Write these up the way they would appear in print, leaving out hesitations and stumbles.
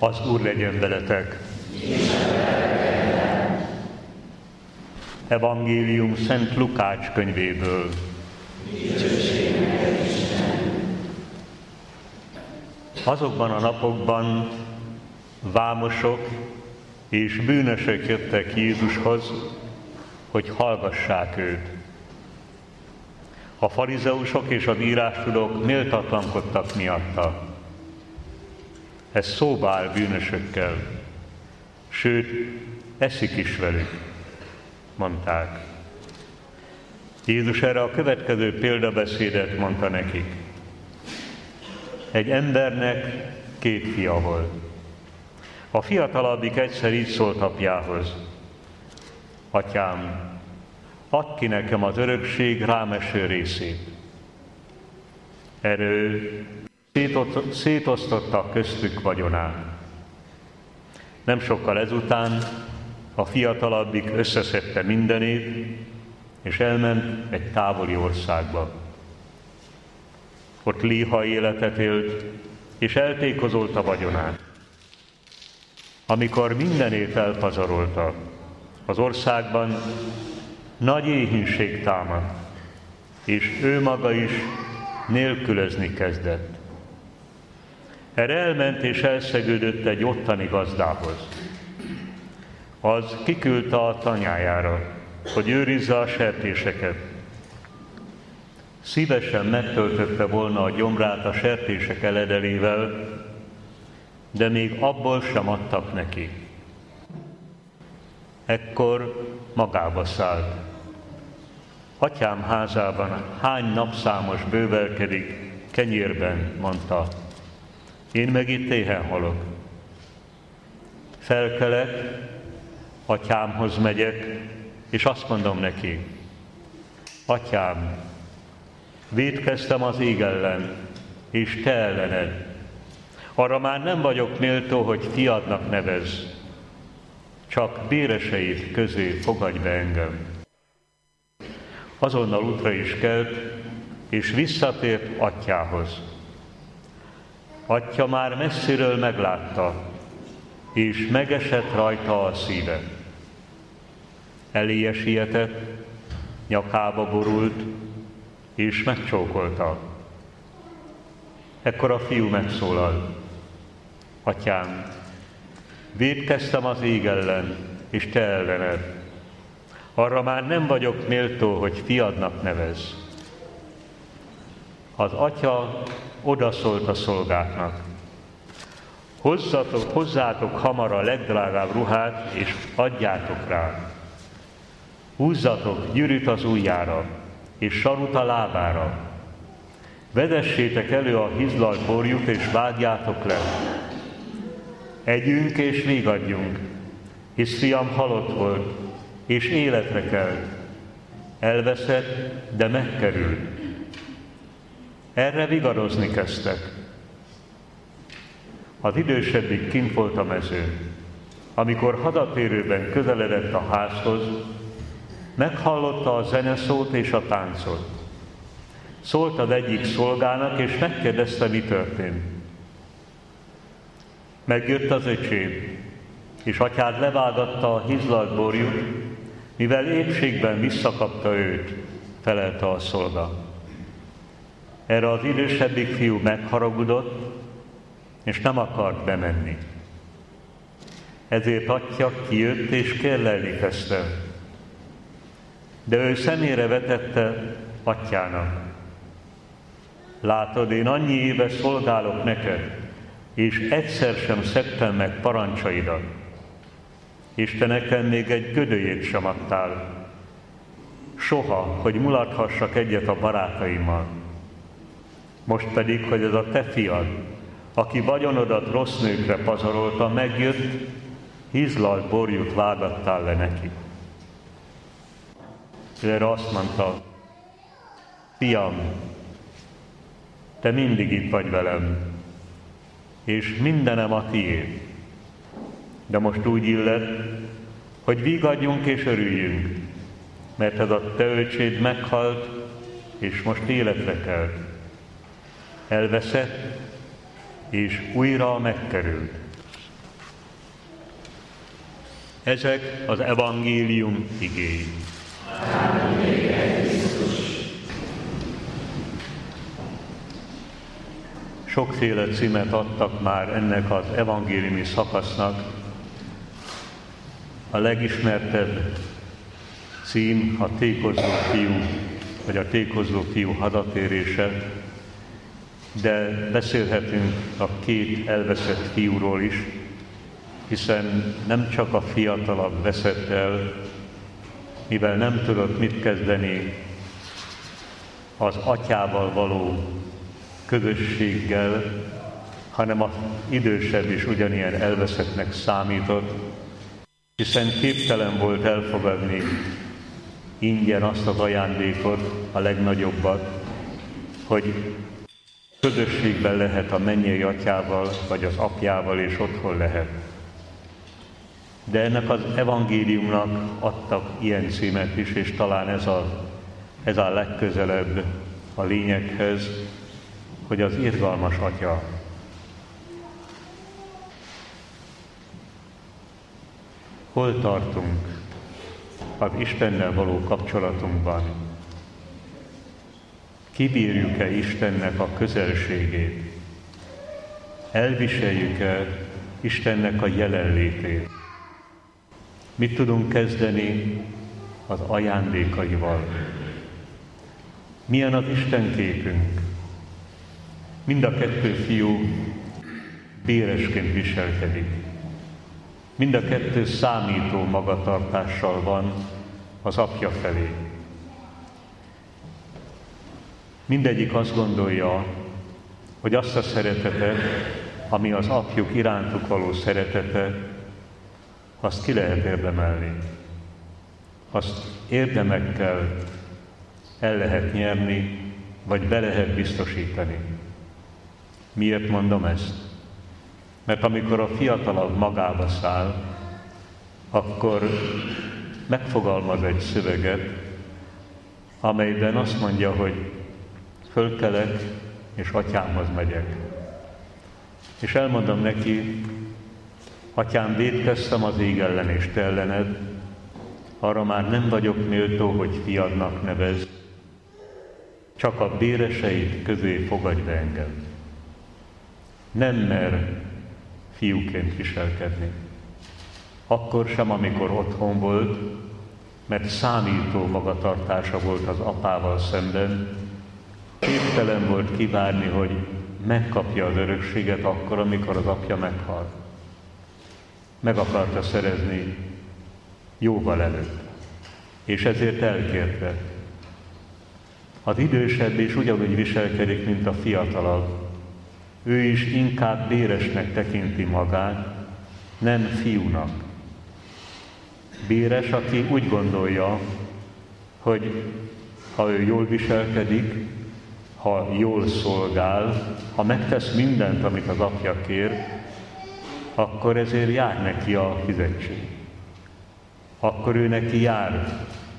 Az Úr legyen veletek! Evangélium Szent Lukács könyvéből. Azokban a napokban vámosok és bűnösök jöttek Jézushoz, hogy hallgassák őt. A farizeusok és az írástudók méltatlankodtak miatta. Ez szóba áll bűnösökkel, sőt, eszik is velük, mondták. Jézus erre a következő példabeszédet mondta nekik. Egy embernek 2 fia volt. A fiatalabbik egyszer így szólt apjához: Atyám, add ki nekem az örökség rám eső részét. Erre szétosztotta köztük vagyonát. Nem sokkal ezután a fiatalabbik összeszedte mindenét, és elment egy távoli országba. Ott léha életet élt, és eltékozolta vagyonát. Amikor mindenét elpazarolta, az országban nagy éhínség támadt, és ő maga is nélkülözni kezdett. Erre elment és elszegődött egy ottani gazdához. Az kiküldte a tanyájára, hogy őrizze a sertéseket. Szívesen megtöltötte volna a gyomrát a sertések eledelével, de még abból sem adtak neki. Ekkor magába szállt. Atyám házában hány napszámos bővelkedik kenyérben, mondta. Én meg itt éhen halok. Felkelek, atyámhoz megyek, és azt mondom neki: Atyám, vétkeztem az ég ellen, és te ellened. Arra már nem vagyok méltó, hogy fiadnak nevezz. Csak béreseid közé fogadj be engem. Azonnal útra is kelt, és visszatért atyához. Atya már messziről meglátta, és megesett rajta a szíve. Eléje sietett, nyakába borult, és megcsókolta. Ekkor a fiú megszólal: Atyám, vétkeztem az ég ellen, és te ellened. Arra már nem vagyok méltó, hogy fiadnak nevezz. Az atya odaszólt a szolgáknak: hozzátok hamar a legdrágább ruhát, és adjátok rá. Húzzatok gyűrűt az ujjára, és sarut a lábára. Vezessétek elő a hizlalt borjút, és vágjátok le. Együnk és végadjunk, hisz fiam halott volt, és életre kelt. Elveszett, de megkerült. Erre vigarozni kezdtek. Az idősebbik kint volt a mezőn. Amikor hadatérőben közeledett a házhoz, meghallotta a zeneszót és a táncot. Szólt az egyik szolgának, és megkérdezte, mi történt. Megjött az öcsém, és atyád levágatta a hizlalt borjút, mivel épségben visszakapta őt, felelte a szolga. Erre az idősebbik fiú megharagudott, és nem akart bemenni. Ezért atya kijött, és kérlelni kezdte. De ő szemére vetette atyának: Látod, én annyi éve szolgálok neked, és egyszer sem szegtem meg parancsaidat, és te nekem még egy gödölyét sem adtál. Soha, hogy mulathassak egyet a barátaimmal. Most pedig, hogy ez a te fiad, aki vagyonodat rossz nőkre pazarolta, megjött, hizlalt borjút vágattál le neki. Erre azt mondta: Fiam, te mindig itt vagy velem, és mindenem a tiéd. De most úgy illet, hogy vigadjunk és örüljünk, mert ez a te öcséd meghalt, és most életre kelt. Elveszett, és újra megkerült. Ezek az evangélium igéi. Sokféle címet adtak már ennek az evangéliumi szakasznak. A legismertebb cím a tékozló fiú, vagy a tékozló fiú hazatérése, de beszélhetünk a két elveszett fiúról is, hiszen nem csak a fiatalabb veszett el, mivel nem tudott mit kezdeni az atyával való közösséggel, hanem az idősebb is ugyanilyen elveszettnek számított, hiszen képtelen volt elfogadni ingyen azt az ajándékot, a legnagyobbat, hogy közösségben lehet a mennyei atyával, vagy az apjával, és otthon lehet. De ennek az evangéliumnak adtak ilyen címet is, és talán ez a legközelebb a lényeghez, hogy az irgalmas atya. Hol tartunk az Istennel való kapcsolatunkban? Kibírjuk-e Istennek a közelségét? Elviseljük-e Istennek a jelenlétét? Mit tudunk kezdeni az ajándékaival? Milyen az Isten képünk? Mind a kettő fiú béresként viselkedik. Mind a kettő számító magatartással van az apja felé. Mindegyik azt gondolja, hogy azt a szeretetet, ami az apjuk irántuk való szeretete, azt ki lehet érdemelni. Azt érdemekkel el lehet nyerni, vagy be lehet biztosítani. Miért mondom ezt? Mert amikor a fiatalabb magába száll, akkor megfogalmaz egy szöveget, amelyben azt mondja, hogy fölkelek, és atyámhoz megyek. És elmondom neki, atyám, vétkeztem az ég ellen és te ellened, arra már nem vagyok méltó, hogy fiadnak nevezd, csak a béreseid közé fogadj be engem. Nem mer fiúként viselkedni. Akkor sem, amikor otthon volt, mert számító magatartása volt az apával szemben, képtelen volt kivárni, hogy megkapja az örökséget akkor, amikor az apja meghal. Meg akarta szerezni jóval előtt, és ezért elkérte. Az idősebb is ugyanúgy viselkedik, mint a fiatalabb. Ő is inkább béresnek tekinti magát, nem fiúnak. Béres, aki úgy gondolja, hogy ha ő jól viselkedik, ha jól szolgál, ha megtesz mindent, amit az apja kér, akkor ezért jár neki a fizetség. Akkor ő neki jár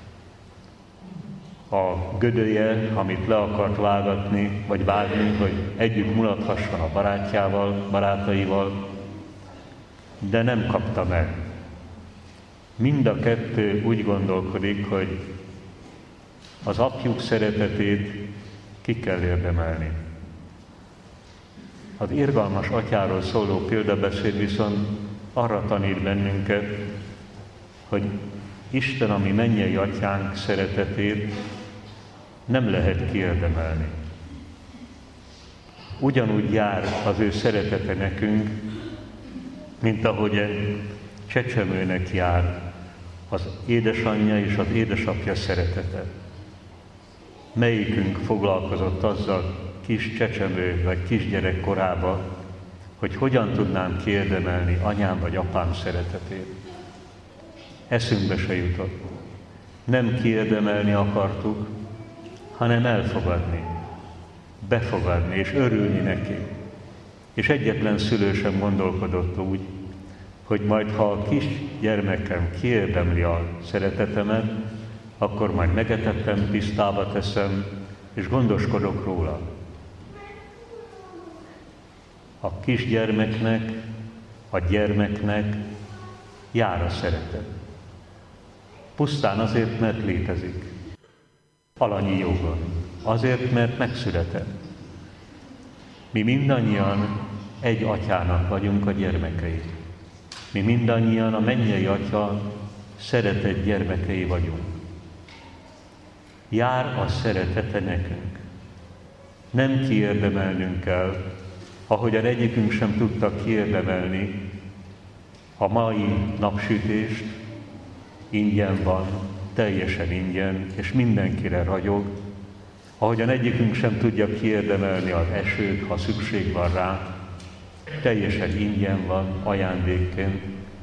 a gödöje, amit le akart vágatni, vagy vágni, hogy együtt mulathasson a barátjával, barátaival, de nem kapta meg. Mind a kettő úgy gondolkodik, hogy az apjuk szeretetét ki kell érdemelni. Az irgalmas atyáról szóló példabeszéd viszont arra tanít bennünket, hogy Isten, ami mennyei atyánk szeretetét nem lehet kiérdemelni. Ugyanúgy jár az ő szeretete nekünk, mint ahogy egy csecsemőnek jár az édesanyja és az édesapja szeretete. Melyikünk foglalkozott azzal kis csecsemő vagy kisgyerek korában, hogy hogyan tudnám kiérdemelni anyám vagy apám szeretetét? Eszünkbe se jutott. Nem kiérdemelni akartuk, hanem elfogadni, befogadni és örülni neki. És egyetlen szülő sem gondolkodott úgy, hogy majd ha a kis gyermekem kiérdemli a szeretetemet, akkor majd megetettem, tisztába teszem, és gondoskodok róla. A kisgyermeknek, a gyermeknek jár a szeretet. Pusztán azért, mert létezik. Alanyi jogon. Azért, mert megszületett. Mi mindannyian egy atyának vagyunk a gyermekei. Mi mindannyian a mennyei atya szeretett gyermekei vagyunk. Jár a szeretete nekünk. Nem kiérdemelnünk kell, ahogyan egyikünk sem tudta kiérdemelni a mai napsütést, ingyen van, teljesen ingyen, és mindenkire ragyog, ahogyan egyikünk sem tudja kiérdemelni az esőt, ha szükség van rá, teljesen ingyen van, ajándékként.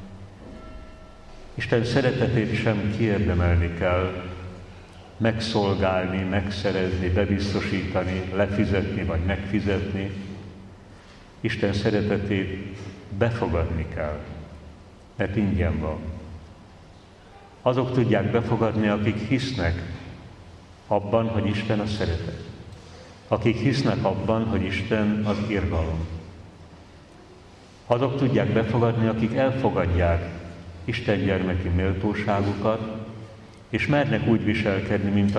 Isten szeretetét sem kiérdemelni kell, megszolgálni, megszerezni, bebiztosítani, lefizetni vagy megfizetni. Isten szeretetét befogadni kell, mert ingyen van. Azok tudják befogadni, akik hisznek abban, hogy Isten a szeretet. Akik hisznek abban, hogy Isten az irgalom. Azok tudják befogadni, akik elfogadják Isten gyermeki méltóságukat, és mernek úgy viselkedni, mint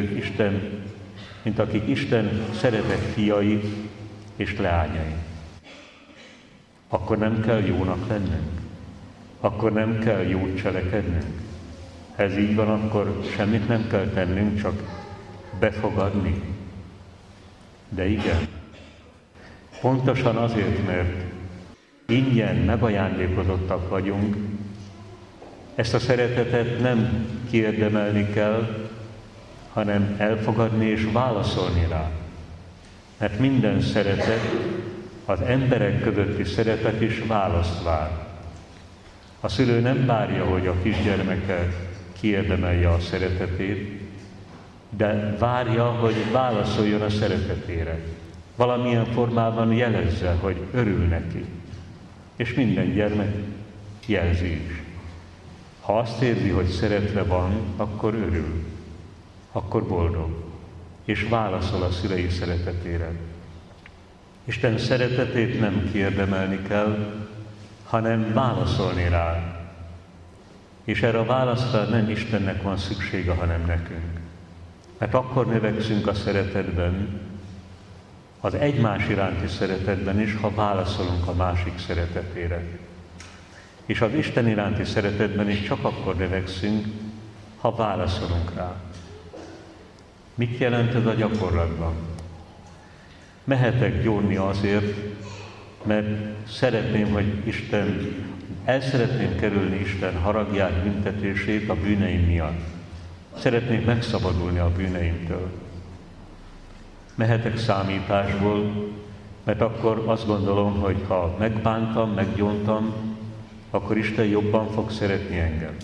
akik Isten szeretett fiai és leányai. Akkor nem kell jónak lennünk? Akkor nem kell jót cselekednünk? Ha ez így van, akkor semmit nem kell tennünk, csak befogadni. De igen, pontosan azért, mert ingyen megajándékozottak vagyunk, ezt a szeretetet nem kiérdemelni kell, hanem elfogadni és válaszolni rá. Mert minden szeretet, az emberek közötti szeretet is választ vár. A szülő nem várja, hogy a kisgyermeke kiérdemelje a szeretetét, de várja, hogy válaszoljon a szeretetére. Valamilyen formában jelezze, hogy örül neki. És minden gyermek jelzi is. Ha azt érzi, hogy szeretve van, akkor örül, akkor boldog, és válaszol a szülei szeretetére. Isten szeretetét nem kiérdemelni kell, hanem válaszolni rá. És erre a válaszra nem Istennek van szüksége, hanem nekünk. Mert akkor növekszünk a szeretetben, az egymás iránti szeretetben is, ha válaszolunk a másik szeretetére. És az Isten iránti szeretetben is csak akkor növekszünk, ha válaszolunk rá. Mit jelent ez a gyakorlatban? Mehetek gyónni azért, mert szeretném, hogy el szeretném kerülni Isten haragját, büntetését a bűneim miatt. Szeretnék megszabadulni a bűneimtől. Mehetek számításból, mert akkor azt gondolom, hogy ha megbántam, meggyóntam, akkor Isten jobban fog szeretni engem.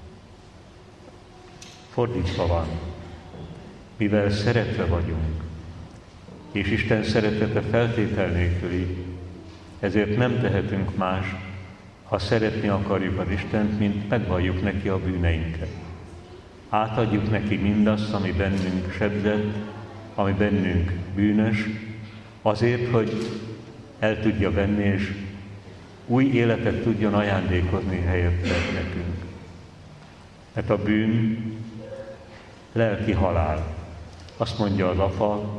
Fordítva van. Mivel szeretve vagyunk, és Isten szeretete feltétel nélküli, ezért nem tehetünk más, ha szeretni akarjuk az Istent, mint megvalljuk neki a bűneinket. Átadjuk neki mindazt, ami bennünk sebzett, ami bennünk bűnös, azért, hogy el tudja venni, és új életet tudjon ajándékozni helyette nekünk. Mert a bűn lelki halál. Azt mondja az Apa,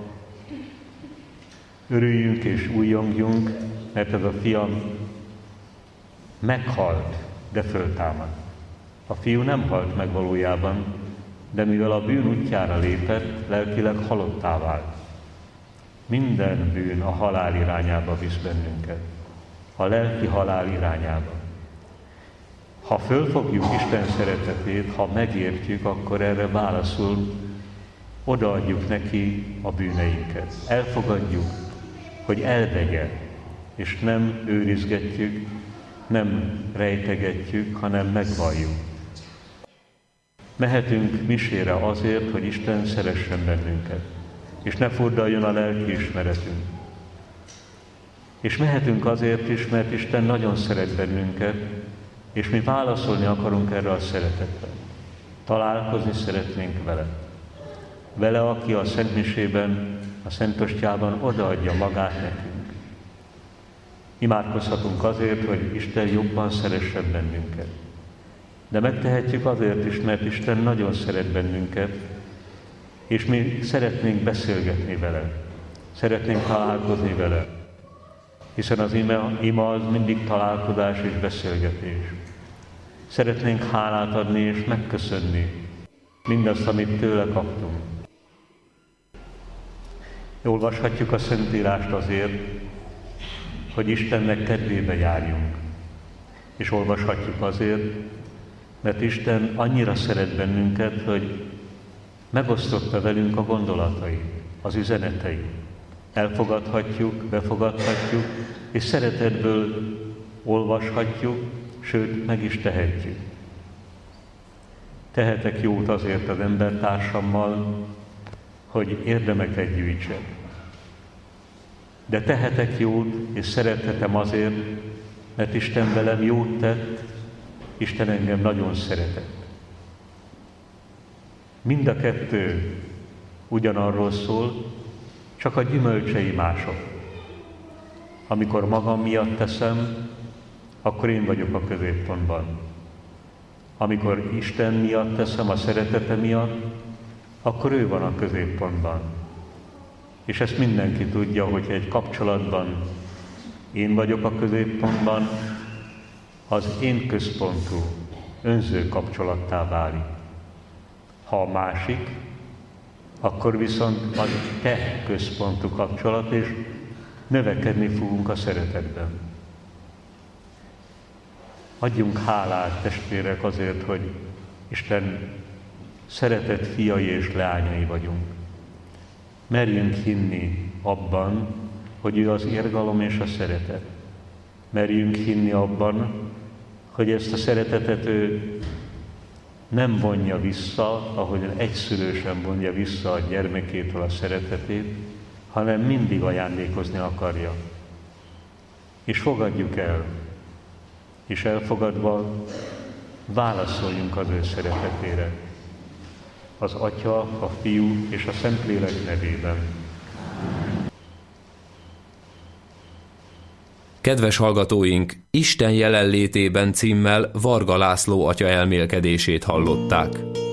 örüljünk és újjongjunk, mert ez a fiam meghalt, de föltámad. A fiú nem halt meg valójában, de mivel a bűn útjára lépett, lelkileg halottá vált. Minden bűn a halál irányába visz bennünket. A lelki halál irányába. Ha fölfogjuk Isten szeretetét, ha megértjük, akkor erre válaszul odaadjuk neki a bűneinket. Elfogadjuk, hogy elvegye, és nem őrizgetjük, nem rejtegetjük, hanem megvalljuk. Mehetünk misére azért, hogy Isten szeressen bennünket, és ne furdaljon a lelki ismeretünk. És mehetünk azért is, mert Isten nagyon szeret bennünket, és mi válaszolni akarunk erre a szeretetre. Találkozni szeretnénk vele. Vele, aki a Szentmisében, a Szentostjában odaadja magát nekünk. Imádkozhatunk azért, hogy Isten jobban szeressen bennünket. De megtehetjük azért is, mert Isten nagyon szeret bennünket, és mi szeretnénk beszélgetni vele, szeretnénk találkozni vele, hiszen az ima az mindig találkozás és beszélgetés. Szeretnénk hálát adni és megköszönni mindazt, amit tőle kaptunk. Olvashatjuk a Szentírást azért, hogy Istennek kedvébe járjunk. És olvashatjuk azért, mert Isten annyira szeret bennünket, hogy megosztotta velünk a gondolatait, az üzeneteit. Elfogadhatjuk, befogadhatjuk, és szeretetből olvashatjuk, sőt, meg is tehetjük. Tehetek jót azért az embertársammal, hogy érdemeket gyűjtsek. De tehetek jót, és szerethetem azért, mert Isten velem jót tett, Isten engem nagyon szeretett. Mind a kettő ugyanarról szól, csak a gyümölcsei mások. Amikor magam miatt teszem, akkor én vagyok a középpontban. Amikor Isten miatt teszem, a szeretete miatt, akkor ő van a középpontban. És ezt mindenki tudja, hogy egy kapcsolatban én vagyok a középpontban, az én központú, önző kapcsolattá válik. Ha a másik, akkor viszont az te központú kapcsolat, és növekedni fogunk a szeretetben. Adjunk hálát, testvérek, azért, hogy Isten szeretett fiai és leányai vagyunk. Merjünk hinni abban, hogy ő az irgalom és a szeretet. Merjünk hinni abban, hogy ezt a szeretetet ő nem vonja vissza, ahogyan egyszülő sem vonja vissza a gyermekétől a szeretetét, hanem mindig ajándékozni akarja. És fogadjuk el, és elfogadva válaszoljunk az ő szeretetére. Az Atya, a Fiú és a Szentlélek nevében. Kedves hallgatóink, Isten jelenlétében címmel Varga László atya elmélkedését hallották.